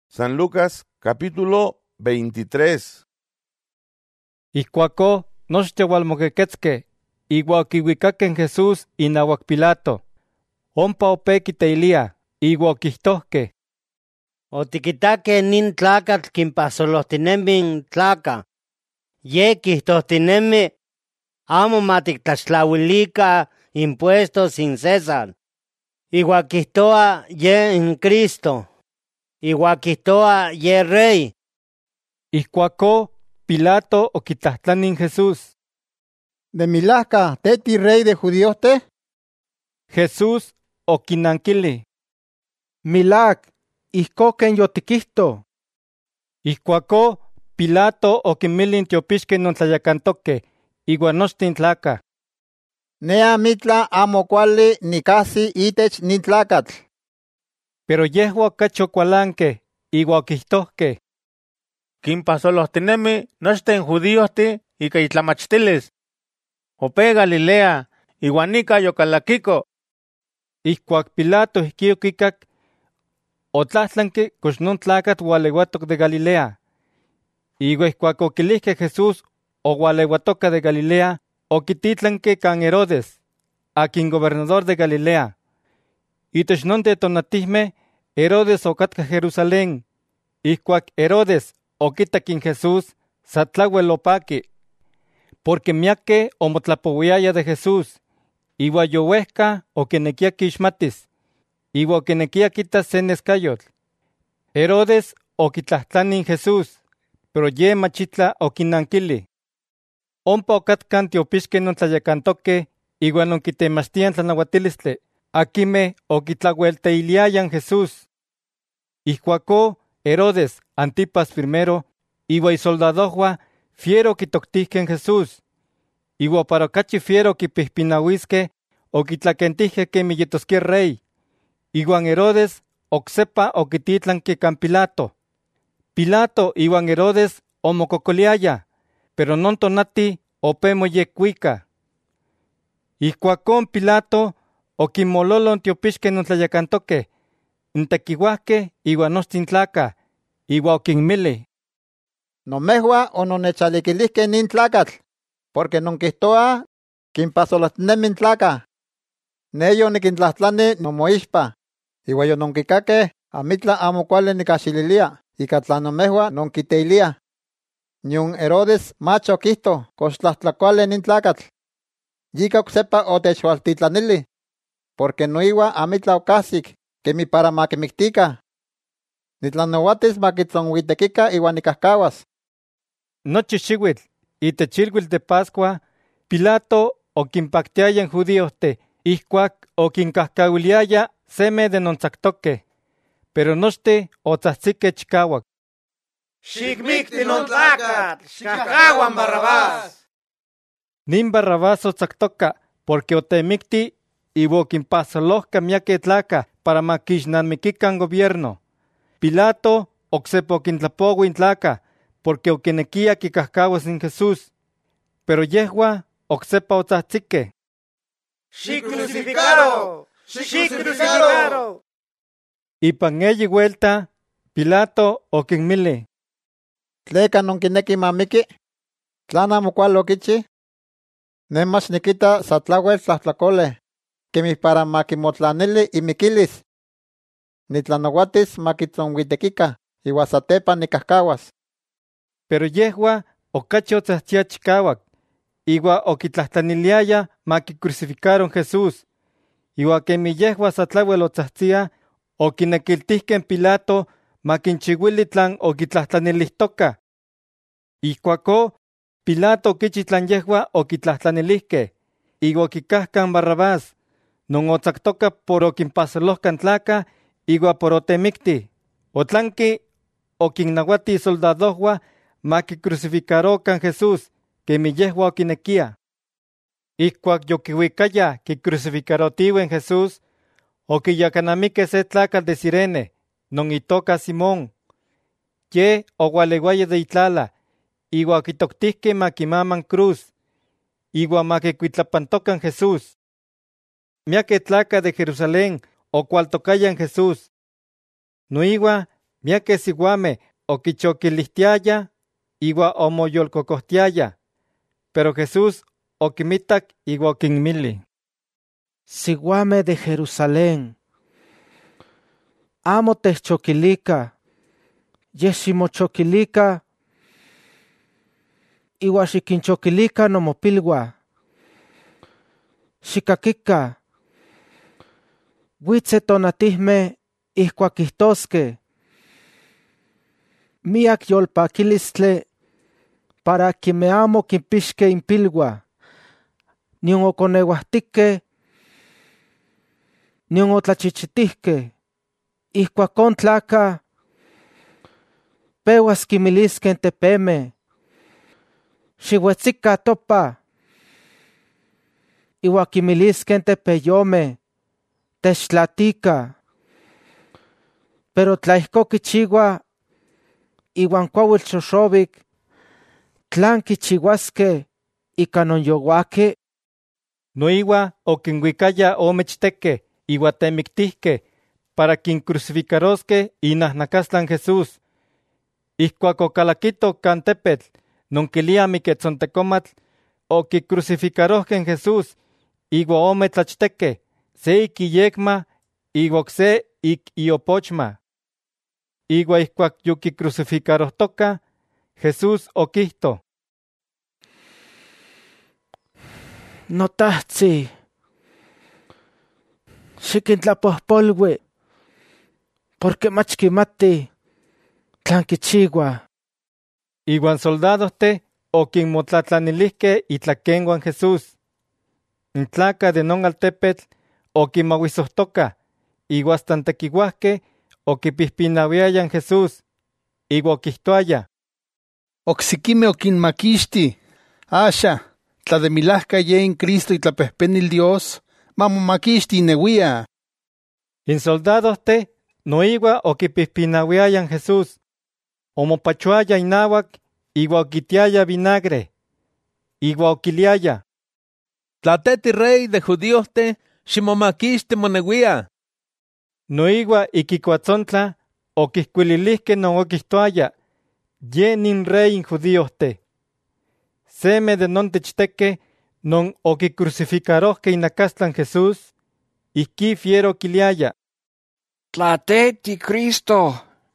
San Lucas capítulo 23. Ijkuakó nochteh ualmokeketzkeh, iua okiuikakeh Jesús inauak Pilato. Ompa opé kiteilia, iua okihtohkeh: Otikitakeh nin tlacatl kinpahsolohtinemi in tlacah. Ye kihtohtinemi amo matiktlaxtlauilica impuestos in César. Iua kihtoa ye in Cristo. Iua kihtoa ye rey. Ijkuakó Pilato okitlahtlani in Jesús: ¿De milahka te tirey de judiohteh? Jesús okinankili: Milak, ijkó ken yotikihto. Ijkuakó Pilato okinmili in tiopixkeh non tlayakantokeh, iua nochtin tlakah: Ne amitla amo kuali nikasi itech nin tlacatl. Pero yehua okachi okualankeh, iua okihtohkeh: Kinpahsolohtinemi nochten judiohteh ika itlamachtilis. Opé Galilea, iua nika yokalakiko. Ijkuak Pilato ihki okikak, otlahtlanki kox non tlacatl ualeuatok de Galilea. Iua ijkuak okilihkeh Jesús oualeuatoka de Galilea, okititlanki kan Herodes, akin gobernador de Galilea. Itech nonteh tonatihmeh, Herodes okatka Jerusalén. Ijkuak Herodes okitak in Jesús, satlauel opaki, porque miakeh omotlapouiaya de Jesús, iua yowehka okinekia kixmatis, iua okinekia kitas se neskayotl. Herodes okitlahttlani in Jesús, pero ye machitla okinankili. Ompa okatkan tiopixkeh non tlayakantokeh iua non kitemachtiah tlanauatilistli, akimeh okitlauelteiliayah in Jesús. Ijkuakó Herodes Antipas primero iua isoldadohua fiero okitoktihkeh in Jesús, iua para okachi fiero kipihpinauiskeh okitlakentihkeh kemi yetoskia rey. Iuan Herodes oksepa okititlanki kan Pilato. Pilato iuan Herodes omokokoliayah, pero non tonati opé moyekuika. Ijkuakón Pilato okinmololo in tiopixkeh non tlayakantokeh, in tekiuajkeh iua nochtin tlakah, iua okinmili: Nomehua ononnechaliquilihkeh nin tlacatl, porque nonkihtoah kinpahsolohtinemi in tlacah. Ne yonikintlahtlani nomoixpa, iua yononkikakeh amitla amo kuali nikahxililia ika tla nomehua nonkiteiliah. Nion Herodes mach okihto kox tlahtlakuali nin tlacatl. Yika oksepa otechualtitlanili, porque noiua amitla okahsik kemi para makimiktikah. Nitlanauatis makitzonhuitekikah iua nikahkawas. Nochi xiuitl, itech ilhuitl de Pascua, Pilato okinpaktiaya in judiohteh ijkuak okinkahkauiliaya semeh de non tzaktokeh, pero nochteh otzahtzikeh chikauak: Xikmikti non tlacatl, xkahkaua Barrabás. Nin Barrabás otzaktoka porque otemikti iua okinpahsolohka miakeh tlakah para makixnamikikan gobierno. Pilato oksepa okintlapoui in tlakah porque okinekia kikahkawas in Jesús, pero yehua oksepa otzahtzikeh: ¡Xicrucificaro! ¡Xicrucificaro! Ipan eyi vuelta, Pilato okinmili: ¿Tleka nonkineki mamiki? ¿Tlan amo kuali okichi? Ne mach nikita satlauel tlahtlakoleh, kemi para makimotlanili imikilis. Nitlanauatis makitzonhuitekikah, iua satepa nikahkawas. Pero yehua okachi otzahtzia chikauak, iua okitlahtlaniliaya makicrucificaron Jesús. Iua kemi yehua satlauel otzahtzia, okinekiltihkeh Pilato makinchiuili tlan okitlahtlanilihtoka. Ijkuakó Pilato okichi tlan yehua okitlahtlanilihkeh, iua okikahkan Barrabás, non otzaktoka por okinpahsolohka tlakah iua por otemikti. Otlanki okinnauati isoldadohua makicrucificarokan Jesús, kemi yehua okinekia. Ijkuak yokihuikayah kicrucificarotiuen Jesús, okiyakanamikeh se tlacatl de Cirene, non itoka Simón. Ye oualeuaya de itlala, iua okitoktihkeh makimaman cruz, iua makikuitlapantokan Jesús. Miakeh tlakah de Jerusalén okualtokayah in Jesús. Noiua Miaque siuameh oquichoquilihtiaya, igua omoyolcocohtiaya. Pero Jesús oquimitac igua oquinmili: Siuameh de Jerusalén, amo techchoquilica, yeh ximochoquilica, igua xiquinchoquilica nomopilua. Xicaquica, huitze tonatihmeh ihcuac quihtosqueh: miac yolpaquilistli para quimeh amo quinpixqueh impilua, nion oconeuahtiqueh, nion otlachichitihqueh. Ihcuacon tlaca peuas quimilisqueh en tepemeh: xiuetzica topa. Igua quimilisqueh en tepeyomeh: techtlatica. Pero tla ihco quichiua iuan cuauitl xoxovic, ¿tlan quichiuasqueh ica non youaqui? Noigua oquinhuicaya omechtequeh igua temictihqueh para quincrucificarosqueh inahnacastlan Jesús. Ihcuac ocalaquito can tepetl non quilia Miquetzontecomatl, oquicrucificarohqueh en Jesús igua ome tlachtequeh, se ic iyecma igua ocse ic iopochma. Igua ihcuac yoquicrucificarohtoca, Jesús oquihto: Notahtzin, xiquintlapohpolui, porque mach quimatih tlan quichiua. Iguan soldadohteh oquinmotlatlanilihqueh itlaquenguan Jesús. In tlaca de non altepetl oquimahuisohtoca, igua hasta tequiuahqueh oquipihpinahuiayan Jesús, igua oquihtoaya: Ocsiquimeh oquinmaquixti, Asha, tla de milahca ye in Cristo itlapehpenil Dios, mamomaquixti ineuia. In soldadohteh noigua oquipihpinahuiayan Jesús, omopachoaya inauac, igua oquitiaya vinagre. Igua oquiliaya: Tla teti rey de judiohteh, ximomaquixti moneuia. Noigua iquicuatzontla oquihcuililihqueh non oquihtoaya: ye nin rey in judiohteh. Seme de non techtequeh non oquicrucificarohqueh inacastlan Jesús, ihqui fiero quiliaya: Tla teti Cristo,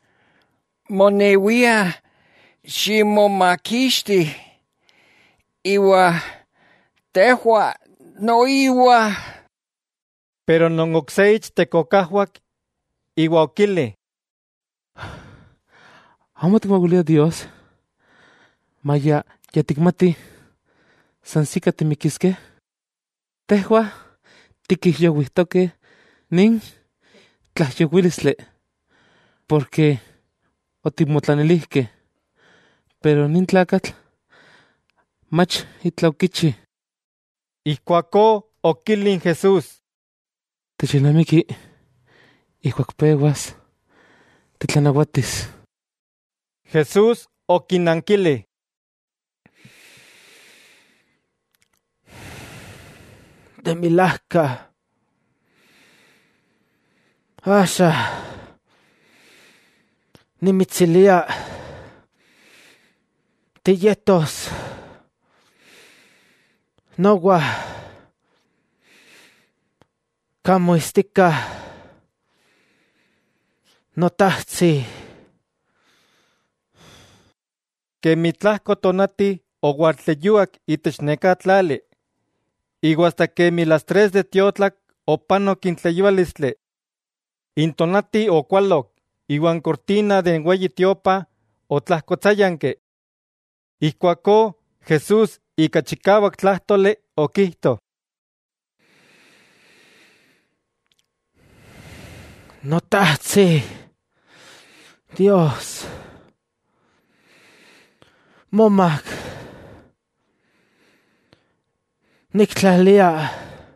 moneuia ximomaquixti, igua tehua noigua. Pero non ocseich tecocahuac, igua oquili: Amo timauilia Dios, maya ya ticmati, san sica timiquisqueh. Tehua tiquihyouihtoqueh nin tlahyouilistle, porque otimotlanilihqueh, pero nin tlacatl mach itla oquichi. Ihcuacó oquilin Jesús: Techilnamiqui, ihcuac peuas titlanauatis. Jesús oquinanquili: De milahca, Asha, nimitzilia, tiyetos, noua, camoistica, notahtzin. Quemitlahco tonati oualtleyuac itech neca tlali, igua hasta quemi las 3 de tiotlac opanoc in tleyualistli. In tonati ocualoc, iguan cortina de ueyi tiopa otlahcotzayanque. Ihcuacó Jesús ica chicauac tlahtoli oquihto: Notahtzin, Dios, momac, nictlalia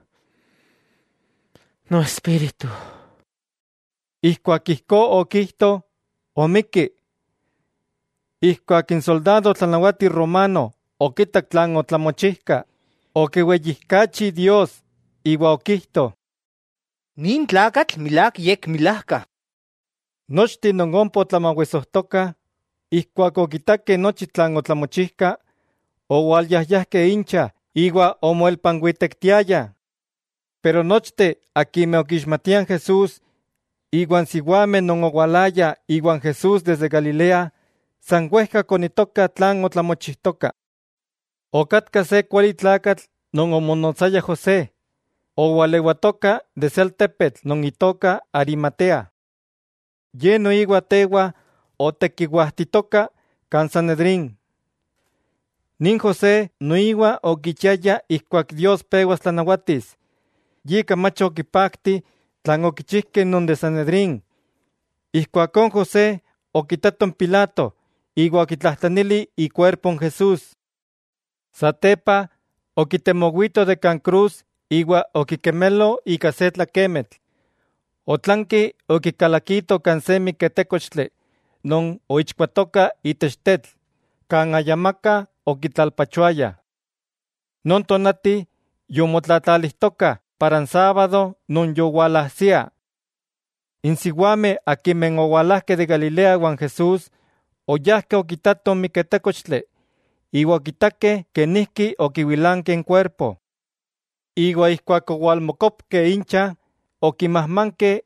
no espíritu. Ihcuac ihco oquihto, omiqui. Ihcuac in soldado tlanauati romano oquitac tlan otlamochihca, oquiueyihcachi Dios, igua oquihto: Nin tlacatl milac yec milahca. Nochti non ompa otlamahuesohtoka, ihkuak okitaque nochi tlan otlamochihka, oualyahyahque incha, igua omoelpanguitektiaya. Pero nochte aquime oquixmatian Jesús, iguan siuameh non oualaya iguan Jesús desde Galilea, san uehca conitoca tlan otlamochihtoka. Ocatka se cuali tlacatl non omonotzaya José, oualeuatoca de se altepetl non itoca Arimatea. Ye noigua teua otequiuahtitoca can Sanedrín. Nin José noigua oquichiaya ihcuac Dios peguas tlanauatis, yica mach okipacti tlan oquichihque non de Sanedrín. Ihcuacón José oquitaton Pilato, igua oquitlahtlanili icuerpon Jesús. Satepa oquitemouito de can cruz, igua oquiquemelo ica se tlaquemetl. Otlanqui oquicalaquito can se miquetecochtli, non oichcuatoca itech tetl, can ayamaca oquitlalpachoaya. Non tonati yomotlatlalihtoca paran sábado non youalahsia. Insiuame aquimeh oualahque de Galilea huan Jesús, oyahque oquitaton miquetecochtli, igua oquitaque quenihqui oquihuilanque en cuerpo. Igua ihcuac oualmocopque incha, oquimahmanque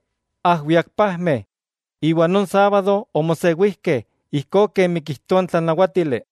ahwiacpahmeh, igua non sábado omoseuihque, ihco quemi quihtoua tlanauatili.